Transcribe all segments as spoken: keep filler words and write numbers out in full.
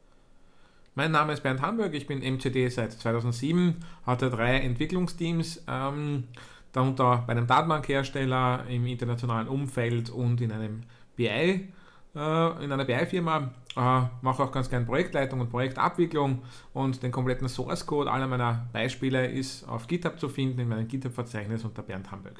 Mein Name ist Bernd Hamburg, ich bin M C D seit zweitausendsieben, hatte drei Entwicklungsteams, ähm, darunter bei einem Datenbankhersteller im internationalen Umfeld und in einem B I, äh, in einer B I-Firma. Äh, mache auch ganz gerne Projektleitung und Projektabwicklung und den kompletten Source Code aller meiner Beispiele ist auf GitHub zu finden, in meinem GitHub-Verzeichnis unter Bernd Hamburg.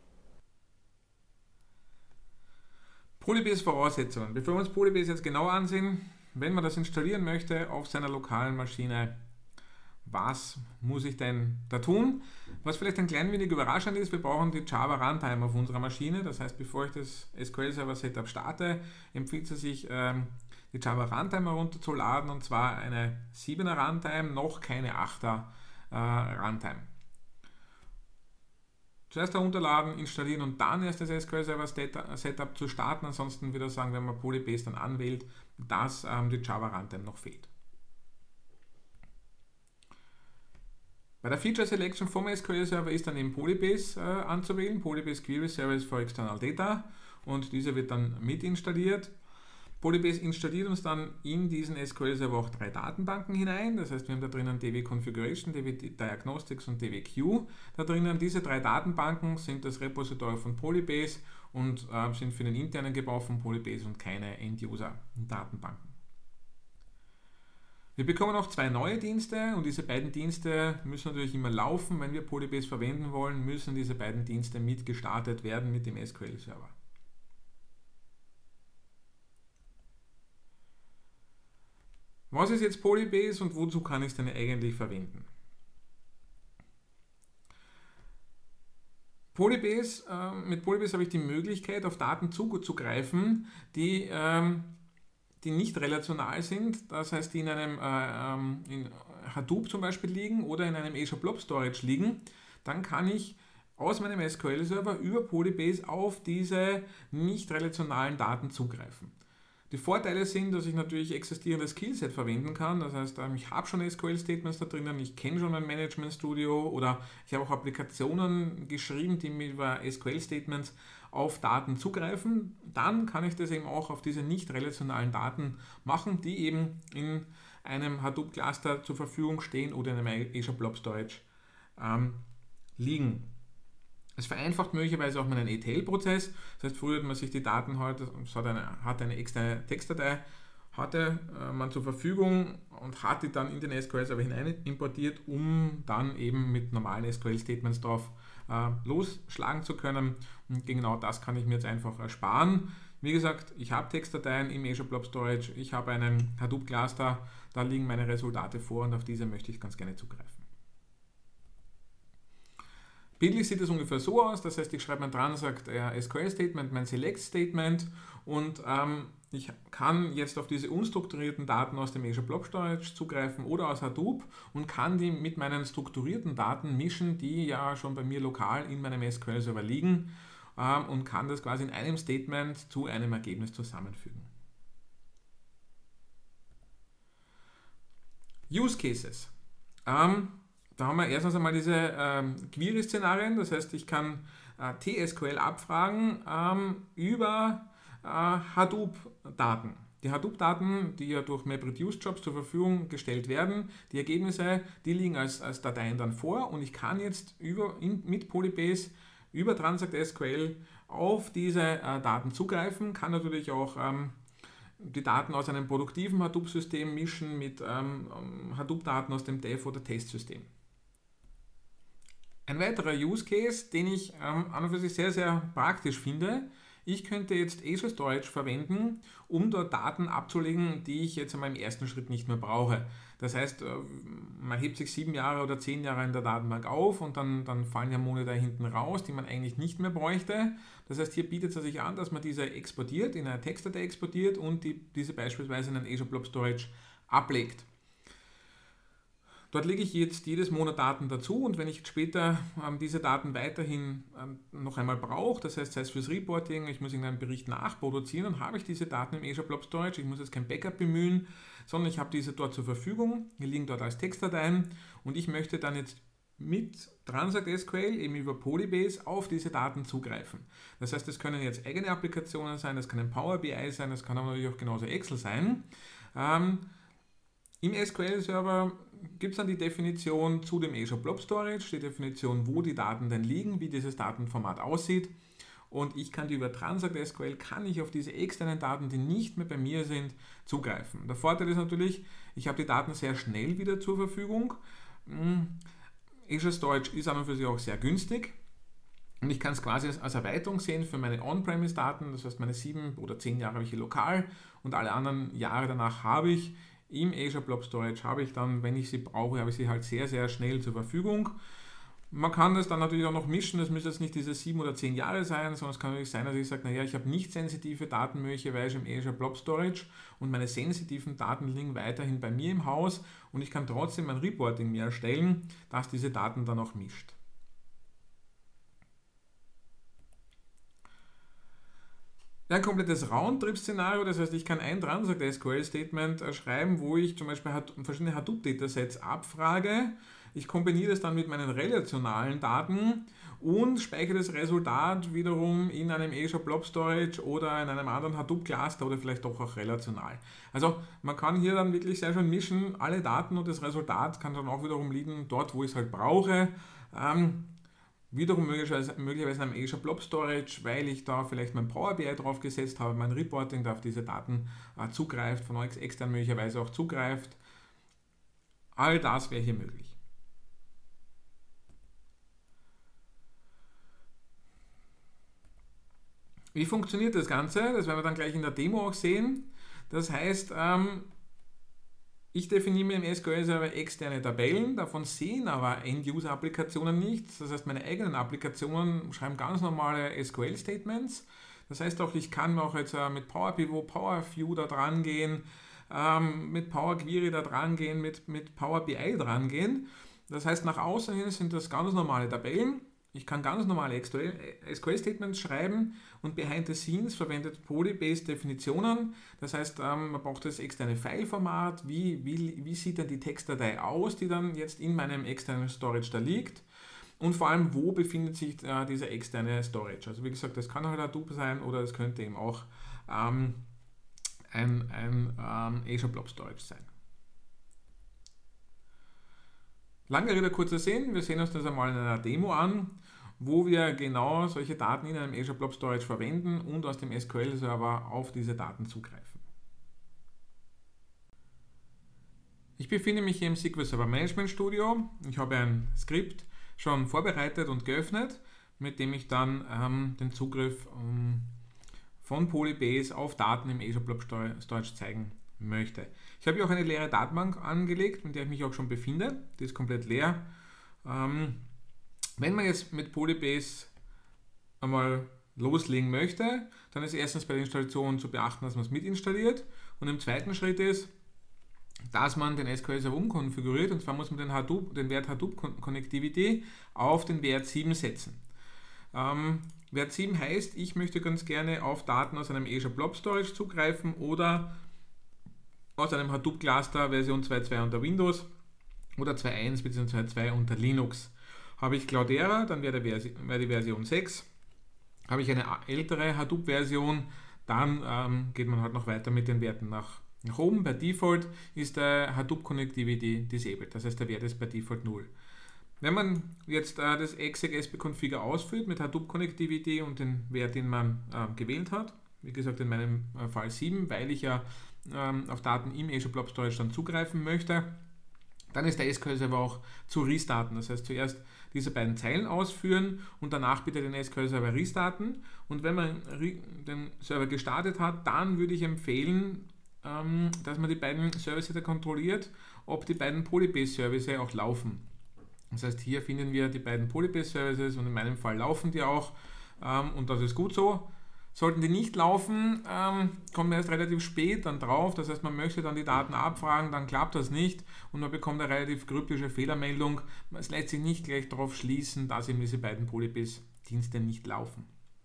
Polybase-Voraussetzungen. Bevor wir uns Polybase jetzt genauer ansehen, wenn man das installieren möchte auf seiner lokalen Maschine, was muss ich denn da tun? Was vielleicht ein klein wenig überraschend ist, wir brauchen die Java Runtime auf unserer Maschine. Das heißt, bevor ich das S Q L Server Setup starte, empfiehlt es sich, ähm, die Java Runtime herunterzuladen, und zwar eine siebener Runtime, noch keine achter äh, Runtime. Zuerst herunterladen, installieren und dann erst das S Q L Server Setup zu starten. Ansonsten würde ich sagen, wenn man Polybase dann anwählt, dass ähm, die Java Runtime noch fehlt. Bei der Feature Selection vom S Q L Server ist dann eben Polybase äh, anzuwählen. Polybase Query Service for External Data, und diese wird dann mit installiert. Polybase installiert uns dann in diesen S Q L Server auch drei Datenbanken hinein. Das heißt, wir haben da drinnen D W Configuration, D W Diagnostics und D W Q. Da drinnen diese drei Datenbanken sind das Repository von Polybase und äh, sind für den internen Gebrauch von Polybase und keine End-User-Datenbanken. Wir bekommen auch zwei neue Dienste, und diese beiden Dienste müssen natürlich immer laufen. Wenn wir Polybase verwenden wollen, müssen diese beiden Dienste mitgestartet werden mit dem S Q L Server. Was ist jetzt Polybase und wozu kann ich es denn eigentlich verwenden? Polybase, äh, mit Polybase habe ich die Möglichkeit, auf Daten zuzugreifen, die, ähm, die nicht relational sind, das heißt, die in einem äh, in Hadoop zum Beispiel liegen oder in einem Azure Blob Storage liegen. Dann kann ich aus meinem S Q L Server über Polybase auf diese nicht relationalen Daten zugreifen. Die Vorteile sind, dass ich natürlich existierendes Skillset verwenden kann. Das heißt, ich habe schon S Q L-Statements da drinnen, ich kenne schon mein Management Studio, oder ich habe auch Applikationen geschrieben, die mit S Q L-Statements auf Daten zugreifen. Dann kann ich das eben auch auf diese nicht relationalen Daten machen, die eben in einem Hadoop-Cluster zur Verfügung stehen oder in einem Azure Blob Storage ähm, liegen. Es vereinfacht möglicherweise auch meinen E T L-Prozess. Das heißt, früher hat man sich die Daten halt, es hat eine, hat eine externe Textdatei, hatte äh, man zur Verfügung und hat die dann in den S Q L Server hinein importiert, um dann eben mit normalen S Q L-Statements drauf äh, losschlagen zu können. Und genau das kann ich mir jetzt einfach ersparen. Wie gesagt, ich habe Textdateien im Azure Blob Storage, ich habe einen Hadoop-Cluster, da liegen meine Resultate vor und auf diese möchte ich ganz gerne zugreifen. Bildlich sieht es ungefähr so aus, das heißt, ich schreibe mein Transact äh, S Q L-Statement, mein Select-Statement, und ähm, ich kann jetzt auf diese unstrukturierten Daten aus dem Azure Blob Storage zugreifen oder aus Hadoop und kann die mit meinen strukturierten Daten mischen, die ja schon bei mir lokal in meinem S Q L-Server liegen, ähm, und kann das quasi in einem Statement zu einem Ergebnis zusammenfügen. Use Cases. Ähm, Da haben wir erstens einmal diese ähm, Query-Szenarien, das heißt, ich kann äh, T S Q L abfragen ähm, über äh, Hadoop-Daten. Die Hadoop-Daten, die ja durch MapReduce-Jobs zur Verfügung gestellt werden, die Ergebnisse, die liegen als, als Dateien dann vor, und ich kann jetzt über, in, mit Polybase über Transact S Q L auf diese äh, Daten zugreifen, kann natürlich auch ähm, die Daten aus einem produktiven Hadoop-System mischen mit ähm, Hadoop-Daten aus dem Dev- oder Testsystem. Ein weiterer Use Case, den ich ähm, an und für sich sehr, sehr praktisch finde: Ich könnte jetzt Azure Storage verwenden, um dort Daten abzulegen, die ich jetzt in meinem ersten Schritt nicht mehr brauche. Das heißt, man hebt sich sieben Jahre oder zehn Jahre in der Datenbank auf, und dann, dann fallen ja Monate da hinten raus, die man eigentlich nicht mehr bräuchte. Das heißt, hier bietet es sich an, dass man diese exportiert, in eine Textdatei exportiert und die, diese beispielsweise in einen Azure Blob Storage ablegt. Dort lege ich jetzt jedes Monat Daten dazu, und wenn ich später ähm, diese Daten weiterhin ähm, noch einmal brauche, das heißt, sei es fürs Reporting, ich muss irgendeinen Bericht nachproduzieren, dann habe ich diese Daten im Azure Blob Storage. Ich muss jetzt kein Backup bemühen, sondern ich habe diese dort zur Verfügung. Die liegen dort als Textdateien, und ich möchte dann jetzt mit Transact S Q L eben über Polybase auf diese Daten zugreifen. Das heißt, das können jetzt eigene Applikationen sein, das kann ein Power B I sein, das kann aber natürlich auch genauso Excel sein. Ähm, Im S Q L-Server gibt es dann die Definition zu dem Azure Blob Storage, die Definition, wo die Daten denn liegen, wie dieses Datenformat aussieht. Und ich kann die über Transact S Q L, kann ich auf diese externen Daten, die nicht mehr bei mir sind, zugreifen. Der Vorteil ist natürlich, ich habe die Daten sehr schnell wieder zur Verfügung. Azure Storage ist an und für sich auch sehr günstig. Und ich kann es quasi als Erweiterung sehen für meine On-Premise-Daten, das heißt meine sieben oder zehn Jahre habe ich hier lokal und alle anderen Jahre danach habe ich im Azure Blob Storage, habe ich dann, wenn ich sie brauche, habe ich sie halt sehr, sehr schnell zur Verfügung. Man kann das dann natürlich auch noch mischen, das müssen jetzt nicht diese sieben oder zehn Jahre sein, sondern es kann natürlich sein, dass ich sage, naja, ich habe nicht sensitive Daten möglicherweise im Azure Blob Storage und meine sensitiven Daten liegen weiterhin bei mir im Haus und ich kann trotzdem ein Reporting mir erstellen, das diese Daten dann auch mischt. Ein komplettes Roundtrip-Szenario, das heißt, ich kann ein Transact S Q L-Statement schreiben, wo ich zum Beispiel verschiedene Hadoop-Datasets abfrage. Ich kombiniere das dann mit meinen relationalen Daten und speichere das Resultat wiederum in einem Azure Blob Storage oder in einem anderen Hadoop-Cluster oder vielleicht doch auch relational. Also man kann hier dann wirklich sehr schön mischen, alle Daten und das Resultat kann dann auch wiederum liegen dort, wo ich es halt brauche. Ähm, Wiederum möglicherweise, möglicherweise in einem Azure Blob Storage, weil ich da vielleicht mein Power B I drauf gesetzt habe, mein Reporting da auf diese Daten äh, zugreift, von euch extern möglicherweise auch zugreift. All das wäre hier möglich. Wie funktioniert das Ganze? Das werden wir dann gleich in der Demo auch sehen. Das heißt, ähm, ich definiere mir im S Q L-Server externe Tabellen, davon sehen aber End-User-Applikationen nichts. Das heißt, meine eigenen Applikationen schreiben ganz normale S Q L-Statements. Das heißt auch, ich kann auch jetzt mit Power Pivot, Power View da dran gehen, ähm, mit Power Query da dran gehen, mit, mit Power B I dran gehen. Das heißt, nach außen hin sind das ganz normale Tabellen. Ich kann ganz normale S Q L-Statements schreiben und behind the scenes verwendet Polybase Definitionen. Das heißt, man braucht das externe Fileformat. Wie, wie, wie sieht denn die Textdatei aus, die dann jetzt in meinem externen Storage da liegt? Und vor allem, wo befindet sich äh, dieser externe Storage? Also wie gesagt, das kann halt Hadoop sein oder es könnte eben auch ähm, ein, ein ähm, Azure Blob Storage sein. Lange Rede, kurzer Sinn. Wir sehen uns das einmal in einer Demo an, wo wir genau solche Daten in einem Azure Blob Storage verwenden und aus dem S Q L-Server auf diese Daten zugreifen. Ich befinde mich hier im S Q L Server Management Studio. Ich habe ein Skript schon vorbereitet und geöffnet, mit dem ich dann ähm, den Zugriff ähm, von Polybase auf Daten im Azure Blob Storage zeigen möchte. Ich habe hier auch eine leere Datenbank angelegt, in der ich mich auch schon befinde. Die ist komplett leer. Ähm, wenn man jetzt mit Polybase einmal loslegen möchte, dann ist erstens bei der Installation zu beachten, dass man es mitinstalliert und im zweiten Schritt ist, dass man den S Q L-Server umkonfiguriert und zwar muss man den, Hadoop, den Wert Hadoop Connectivity auf den Wert sieben setzen. Ähm, Wert sieben heißt, ich möchte ganz gerne auf Daten aus einem Azure Blob Storage zugreifen oder aus einem Hadoop Cluster Version zwei Punkt zwei unter Windows oder zwei Punkt eins bzw. zwei Punkt zwei unter Linux. Habe ich Cloudera, dann wäre wär die Version sechs. Habe ich eine ältere Hadoop-Version, dann ähm, geht man halt noch weiter mit den Werten nach, nach oben. Bei Default ist der Hadoop Connectivity disabled, das heißt der Wert ist bei Default null. Wenn man jetzt äh, das exec S B Configure ausführt mit Hadoop Connectivity und den Wert, den man äh, gewählt hat, wie gesagt in meinem äh, Fall sieben, weil ich ja ähm, auf Daten im Azure Blob Storage dann zugreifen möchte, dann ist der S Q L-Server auch zu restarten. Das heißt zuerst diese beiden Zeilen ausführen und danach bitte den S Q L-Server restarten. Und wenn man den Server gestartet hat, dann würde ich empfehlen, ähm, dass man die beiden Services kontrolliert, ob die beiden Polybase-Services auch laufen. Das heißt, hier finden wir die beiden Polybase-Services und in meinem Fall laufen die auch ähm, und das ist gut so. Sollten die nicht laufen, ähm, kommt man erst relativ spät dann drauf, das heißt, man möchte dann die Daten abfragen, dann klappt das nicht und man bekommt eine relativ kryptische Fehlermeldung. Es lässt sich nicht gleich darauf schließen, dass eben diese beiden Polybase-Dienste nicht laufen.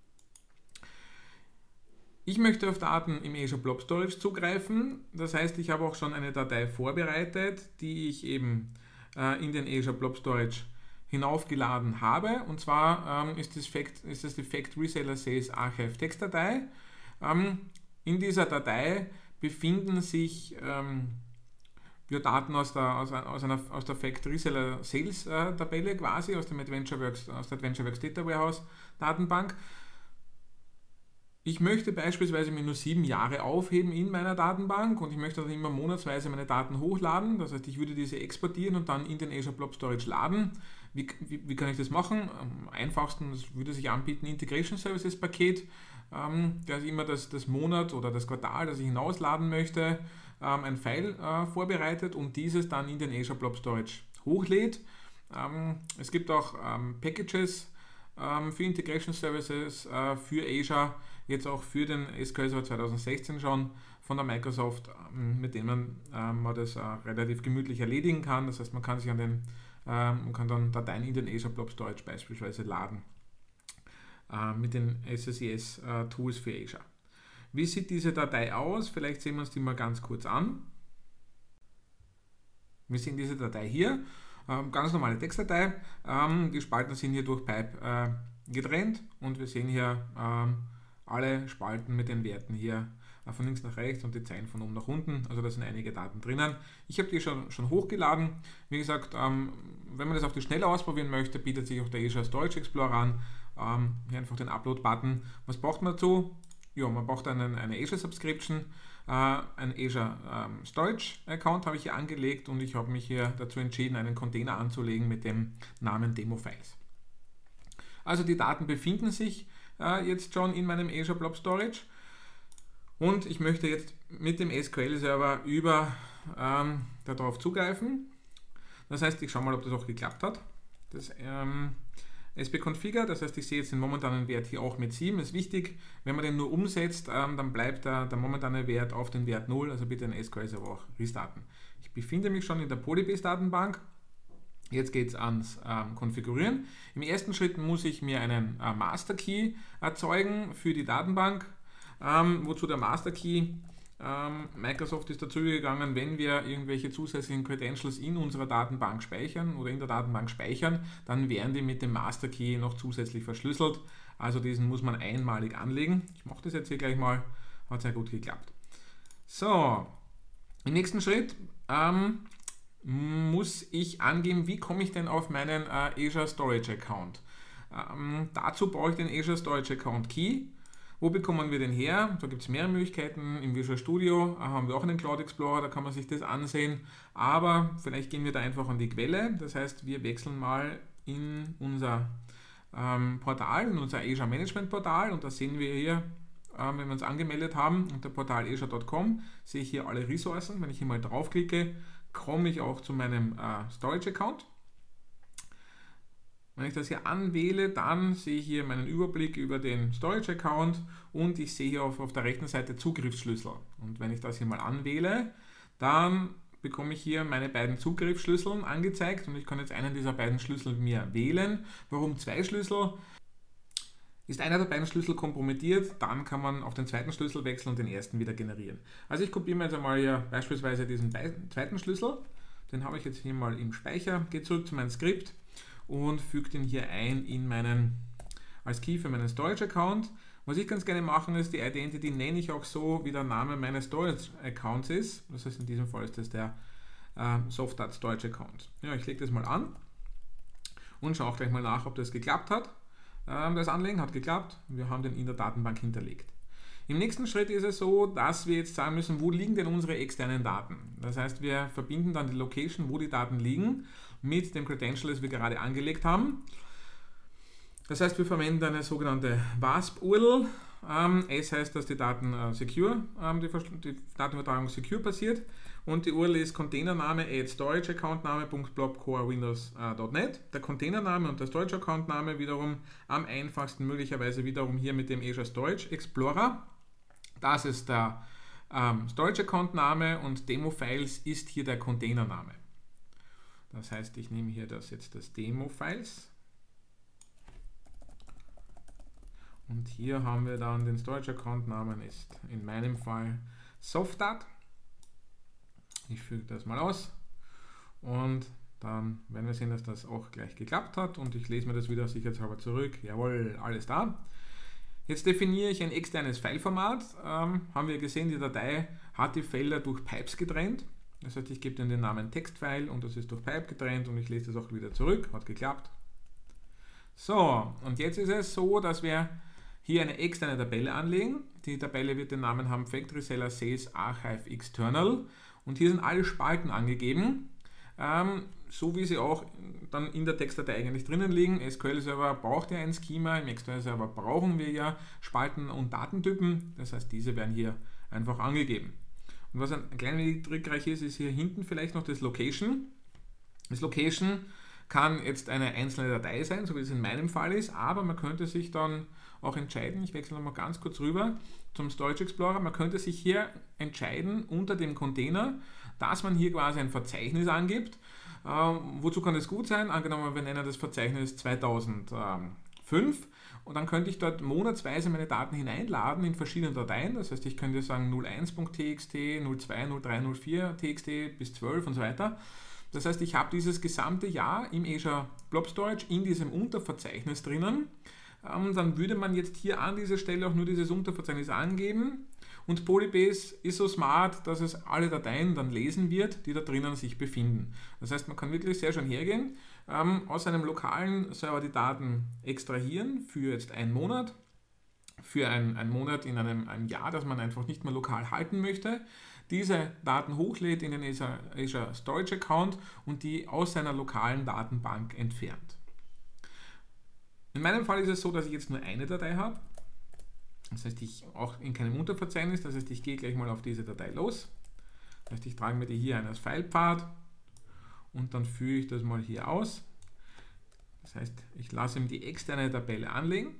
Ich möchte auf Daten im Azure Blob Storage zugreifen, das heißt, ich habe auch schon eine Datei vorbereitet, die ich eben äh, in den Azure Blob Storage hinaufgeladen habe, und zwar ähm, ist, das Fact, ist das die Fact Reseller Sales Archive Textdatei. Ähm, in dieser Datei befinden sich ähm, ja, Daten aus der, aus, aus einer, aus der Fact Reseller Sales äh, Tabelle quasi, aus dem AdventureWorks, aus der AdventureWorks Data Warehouse Datenbank. Ich möchte beispielsweise mir nur sieben Jahre aufheben in meiner Datenbank und ich möchte dann immer monatsweise meine Daten hochladen. Das heißt, ich würde diese exportieren und dann in den Azure Blob Storage laden. Wie, wie, wie kann ich das machen? Am einfachsten das würde sich anbieten, Integration Services Paket. Ähm, da ist immer das, das Monat oder das Quartal, das ich hinausladen möchte, ähm, ein File äh, vorbereitet und dieses dann in den Azure Blob Storage hochlädt. Ähm, es gibt auch ähm, Packages ähm, für Integration Services äh, für Azure, jetzt auch für den S Q L Server zwanzig sechzehn schon von der Microsoft, ähm, mit denen ähm, man das äh, relativ gemütlich erledigen kann. Das heißt, man kann sich an den ähm, man kann dann Dateien in den Azure Blob Storage beispielsweise laden äh, mit den S S I S äh, Tools für Azure. Wie sieht diese Datei aus? Vielleicht sehen wir uns die mal ganz kurz an. Wir sehen diese Datei hier, ähm, ganz normale Textdatei. Ähm, die Spalten sind hier durch Pipe äh, getrennt und wir sehen hier ähm, alle Spalten mit den Werten hier äh, von links nach rechts und die Zeilen von oben nach unten. Also da sind einige Daten drinnen. Ich habe die schon, schon hochgeladen. Wie gesagt, ähm, wenn man das auf die Schnelle ausprobieren möchte, bietet sich auch der Azure Storage Explorer an. Ähm, hier einfach den Upload-Button. Was braucht man dazu? Ja, man braucht einen, eine Azure Subscription, äh, einen Azure ähm, Storage Account habe ich hier angelegt und ich habe mich hier dazu entschieden, einen Container anzulegen mit dem Namen Demo Files. Also die Daten befinden sich äh, jetzt schon in meinem Azure Blob Storage und ich möchte jetzt mit dem S Q L Server über ähm, darauf zugreifen. Das heißt, ich schaue mal, ob das auch geklappt hat. Das ähm, S B Configure, das heißt, ich sehe jetzt den momentanen Wert hier auch mit sieben. Das ist wichtig, wenn man den nur umsetzt, ähm, dann bleibt der, der momentane Wert auf den Wert null, also bitte den S Q L Server auch restarten. Ich befinde mich schon in der Polybase Datenbank. Jetzt geht es ans ähm, Konfigurieren. Im ersten Schritt muss ich mir einen äh, Master Key erzeugen für die Datenbank, ähm, wozu der Master Key ähm, Microsoft ist dazu gegangen, wenn wir irgendwelche zusätzlichen Credentials in unserer Datenbank speichern oder in der Datenbank speichern, dann werden die mit dem Master Key noch zusätzlich verschlüsselt. Also diesen muss man einmalig anlegen. Ich mache das jetzt hier gleich mal, hat sehr gut geklappt. So, im nächsten Schritt ähm, muss ich angeben, wie komme ich denn auf meinen äh, Azure Storage Account. Ähm, dazu brauche ich den Azure Storage Account Key. Wo bekommen wir den her? Da gibt es mehrere Möglichkeiten. Im Visual Studio äh, haben wir auch einen Cloud Explorer, da kann man sich das ansehen. Aber vielleicht gehen wir da einfach an die Quelle. Das heißt, wir wechseln mal in unser ähm, Portal, in unser Azure Management Portal. Und da sehen wir hier, äh, wenn wir uns angemeldet haben, unter portal azure punkt com, sehe ich hier alle Ressourcen. Wenn ich hier mal draufklicke, komme ich auch zu meinem äh, Storage Account. Wenn ich das hier anwähle, dann sehe ich hier meinen Überblick über den Storage Account und ich sehe hier auf, auf der rechten Seite Zugriffsschlüssel. Und wenn ich das hier mal anwähle, dann bekomme ich hier meine beiden Zugriffsschlüssel angezeigt und ich kann jetzt einen dieser beiden Schlüssel mir wählen. Warum zwei Schlüssel? Ist einer der beiden Schlüssel kompromittiert, dann kann man auf den zweiten Schlüssel wechseln und den ersten wieder generieren. Also ich kopiere mir jetzt einmal hier beispielsweise diesen zweiten Schlüssel, den habe ich jetzt hier mal im Speicher, gehe zurück zu meinem Skript und füge den hier ein in meinen, als Key für meinen Storage Account. Was ich ganz gerne machen ist, die Identity nenne ich auch so, wie der Name meines Storage Accounts ist. Das heißt, in diesem Fall ist das der äh, Softart Storage Account. Ja, ich lege das mal an und schaue auch gleich mal nach, ob das geklappt hat. Ähm, das Anlegen hat geklappt. Wir haben den in der Datenbank hinterlegt. Im nächsten Schritt ist es so, dass wir jetzt sagen müssen, wo liegen denn unsere externen Daten? Das heißt, wir verbinden dann die Location, wo die Daten liegen, mit dem Credential, das wir gerade angelegt haben. Das heißt, wir verwenden eine sogenannte WASP-U R L. Ähm, S heißt, dass die Daten äh, secure, ähm, die, die Datenübertragung secure passiert. Und die U R L ist Containername add storage account name.blobcore windows punkt net. Der Containername und der Storage Account Name wiederum am einfachsten möglicherweise wiederum hier mit dem Azure Storage Explorer. Das ist der ähm, Storage Account Name und Demo Files ist hier der Containername. Das heißt, ich nehme hier das jetzt das Demo Files. Und hier haben wir dann den Storage Account Namen ist in meinem Fall Softart. Ich füge das mal aus und dann werden wir sehen, dass das auch gleich geklappt hat und ich lese mir das wieder sicherheitshalber zurück. Jawohl, alles da. Jetzt definiere ich ein externes Fileformat. Ähm, haben wir gesehen, die Datei hat die Felder durch Pipes getrennt. Das heißt, ich gebe dann den Namen Textfile und das ist durch Pipe getrennt und ich lese das auch wieder zurück. Hat geklappt. So, und jetzt ist es so, dass wir hier eine externe Tabelle anlegen. Die Tabelle wird den Namen haben Factory Seller Sales Archive External und hier sind alle Spalten angegeben, ähm, so wie sie auch dann in der Textdatei eigentlich drinnen liegen. S Q L-Server braucht ja ein Schema, im externen Server brauchen wir ja Spalten und Datentypen, das heißt, diese werden hier einfach angegeben. Und was ein klein wenig trickreich ist, ist hier hinten vielleicht noch das Location. Das Location kann jetzt eine einzelne Datei sein, so wie es in meinem Fall ist, aber man könnte sich dann auch entscheiden, ich wechsle nochmal ganz kurz rüber zum Storage Explorer, man könnte sich hier entscheiden unter dem Container, dass man hier quasi ein Verzeichnis angibt. Ähm, wozu kann das gut sein? Angenommen, wir nennen das Verzeichnis zweitausendfünf und dann könnte ich dort monatsweise meine Daten hineinladen in verschiedene Dateien, das heißt, ich könnte sagen null eins Punkt t x t, null zwei, null drei, null vier t x t bis zwölf und so weiter. Das heißt, ich habe dieses gesamte Jahr im Azure Blob Storage in diesem Unterverzeichnis drinnen. Ähm, dann würde man jetzt hier an dieser Stelle auch nur dieses Unterverzeichnis angeben und Polybase ist so smart, dass es alle Dateien dann lesen wird, die da drinnen sich befinden. Das heißt, man kann wirklich sehr schön hergehen, ähm, aus einem lokalen Server die Daten extrahieren für jetzt einen Monat, für ein, einen Monat in einem, einem Jahr, das man einfach nicht mehr lokal halten möchte, diese Daten hochlädt in den Azure Storage Account und die aus seiner lokalen Datenbank entfernt. In meinem Fall ist es so, dass ich jetzt nur eine Datei habe. Das heißt, ich auch in keinem Unterverzeichnis, das heißt, ich gehe gleich mal auf diese Datei los. Das heißt, ich trage mir die hier ein als Filepfad und dann führe ich das mal hier aus. Das heißt, ich lasse ihm die externe Tabelle anlegen.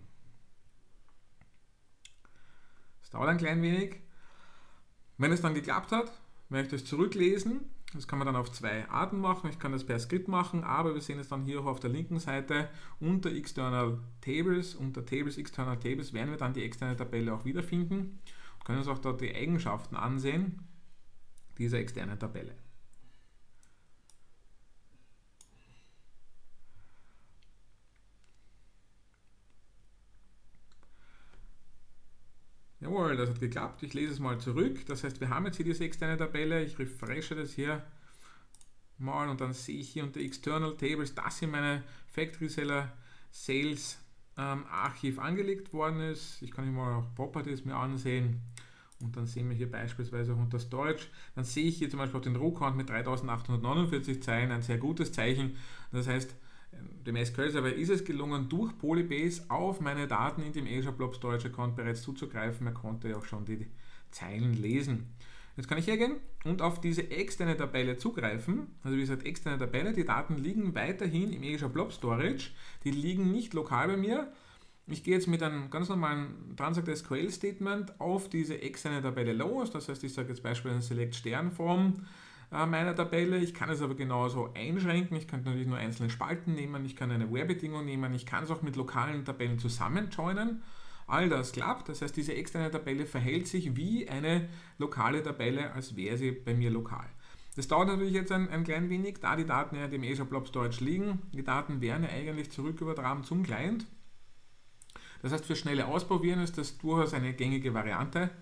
Das dauert ein klein wenig. Wenn es dann geklappt hat, werde ich das zurücklesen. Das kann man dann auf zwei Arten machen. Ich kann das per Skript machen, aber wir sehen es dann hier auch auf der linken Seite unter External Tables, unter Tables, External Tables werden wir dann die externe Tabelle auch wiederfinden und können uns auch dort die Eigenschaften ansehen dieser externen Tabelle. Jawohl, das hat geklappt. Ich lese es mal zurück. Das heißt, wir haben jetzt hier diese externe Tabelle. Ich refreshe das hier mal und dann sehe ich hier unter External Tables, dass hier meine Factory Seller Sales ähm, Archiv angelegt worden ist. Ich kann hier mal auch Properties mir ansehen und dann sehen wir hier beispielsweise auch unter Storage. Dann sehe ich hier zum Beispiel auch den Row-Count mit dreitausendachthundertneunundvierzig Zeilen, ein sehr gutes Zeichen. Das heißt, dem S Q L-Server ist es gelungen, durch Polybase auf meine Daten in dem Azure Blob Storage Account bereits zuzugreifen. Er konnte ja auch schon die Zeilen lesen. Jetzt kann ich hergehen und auf diese externe Tabelle zugreifen. Also wie gesagt, externe Tabelle, die Daten liegen weiterhin im Azure Blob Storage. Die liegen nicht lokal bei mir. Ich gehe jetzt mit einem ganz normalen Transact S Q L Statement auf diese externe Tabelle los. Das heißt, ich sage jetzt beispielsweise Select Stern from meiner Tabelle. Ich kann es aber genauso einschränken. Ich kann natürlich nur einzelne Spalten nehmen. Ich kann eine Where-Bedingung nehmen. Ich kann es auch mit lokalen Tabellen zusammenjoinen. All das klappt. Das heißt, diese externe Tabelle verhält sich wie eine lokale Tabelle, als wäre sie bei mir lokal. Das dauert natürlich jetzt ein, ein klein wenig, da die Daten ja im Azure Blob Storage liegen. Die Daten werden ja eigentlich zurückübertragen zum Client. Das heißt, für schnelle Ausprobieren ist das durchaus eine gängige Variante.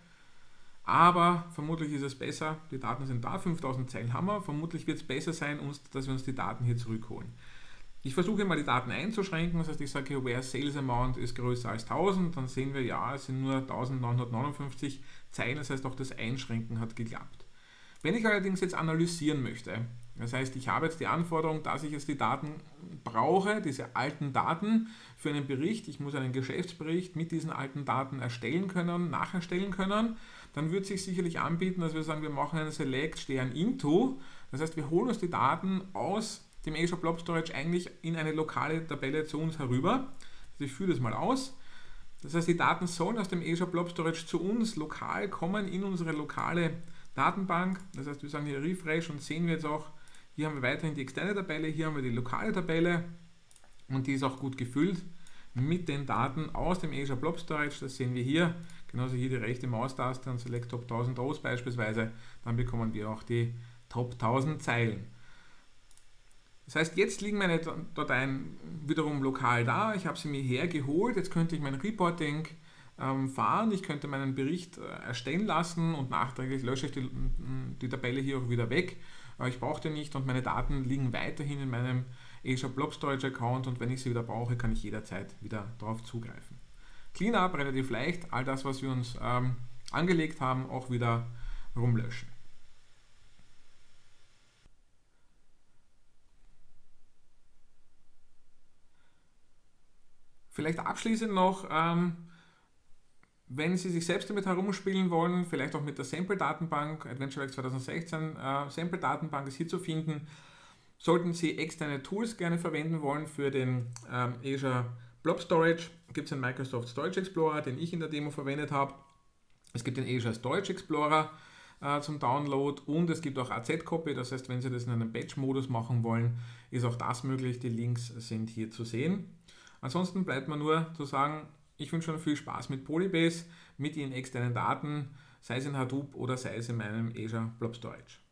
Aber vermutlich ist es besser, die Daten sind da, fünftausend Zeilen haben wir, vermutlich wird es besser sein, uns, dass wir uns die Daten hier zurückholen. Ich versuche mal die Daten einzuschränken, das heißt, ich sage hier, where Sales Amount ist größer als tausend, dann sehen wir, ja, es sind nur eintausendneunhundertneunundfünfzig Zeilen, das heißt, auch das Einschränken hat geklappt. Wenn ich allerdings jetzt analysieren möchte, das heißt, ich habe jetzt die Anforderung, dass ich jetzt die Daten brauche, diese alten Daten für einen Bericht, ich muss einen Geschäftsbericht mit diesen alten Daten erstellen können, nacherstellen können, dann wird es sich sicherlich anbieten, dass wir sagen, wir machen einen Select Stern into, das heißt, wir holen uns die Daten aus dem Azure Blob Storage eigentlich in eine lokale Tabelle zu uns herüber. Also ich führe das mal aus. Das heißt, die Daten sollen aus dem Azure Blob Storage zu uns lokal kommen, in unsere lokale Datenbank. Das heißt, wir sagen hier Refresh und sehen wir jetzt auch, hier haben wir weiterhin die externe Tabelle, hier haben wir die lokale Tabelle und die ist auch gut gefüllt mit den Daten aus dem Azure Blob Storage. Das sehen wir hier, genauso hier die rechte Maustaste und Select Top tausend Rows beispielsweise, dann bekommen wir auch die Top tausend Zeilen. Das heißt, jetzt liegen meine Dateien wiederum lokal da, ich habe sie mir hergeholt, jetzt könnte ich mein Reporting ähm, fahren. Ich könnte meinen Bericht äh, erstellen lassen und nachträglich lösche ich die, die Tabelle hier auch wieder weg. Äh, ich brauche die nicht und meine Daten liegen weiterhin in meinem Azure Blob Storage Account und wenn ich sie wieder brauche, kann ich jederzeit wieder darauf zugreifen. Cleanup relativ leicht, all das, was wir uns ähm, angelegt haben, auch wieder rumlöschen. Vielleicht abschließend noch, ähm, wenn Sie sich selbst damit herumspielen wollen, vielleicht auch mit der Sample-Datenbank, AdventureWorks zwanzig sechzehn, äh, Sample-Datenbank ist hier zu finden. Sollten Sie externe Tools gerne verwenden wollen für den ähm, Azure Blob Storage, gibt es den Microsoft Storage Explorer, den ich in der Demo verwendet habe. Es gibt den Azure Storage Explorer äh, zum Download und es gibt auch A Z-Copy, das heißt, wenn Sie das in einem Batch-Modus machen wollen, ist auch das möglich. Die Links sind hier zu sehen. Ansonsten bleibt mir nur zu sagen, ich wünsche schon viel Spaß mit Polybase, mit Ihren externen Daten, sei es in Hadoop oder sei es in meinem Azure Blob Storage.